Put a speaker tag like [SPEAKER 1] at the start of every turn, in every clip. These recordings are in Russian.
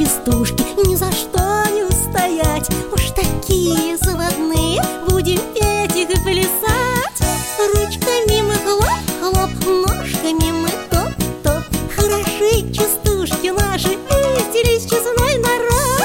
[SPEAKER 1] частушки ни за что не устоять. Уж такие заводные, будем петь их и плясать. Ручками мы хлоп-хлоп, ножками мы топ-топ. Хороши частушки наши, веселись честной народ.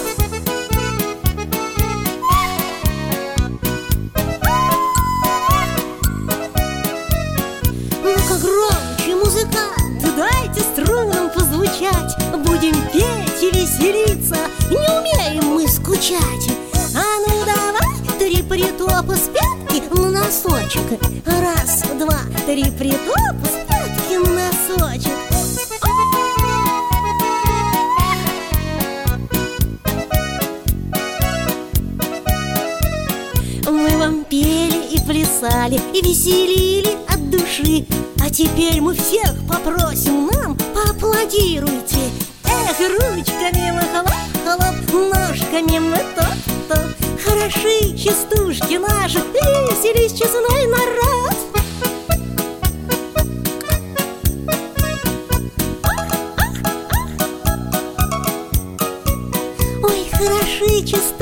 [SPEAKER 1] Ну-ка громче, музыканты, дайте струнам позвучать. Будем петь и веселиться, не умеем мы скучать. А ну давай, три притопа с пятки на носочек. Раз, два, три притопа с пятки на носочек. Мы вам пели и плясали, и веселили от души. А теперь мы всех попросим, нам поаплодируйте. Эх, ручками мы хлоп-хлоп, ножками мы топ-топ. Хороши частушки наши, веселись честной народ. Ой, хороши частушки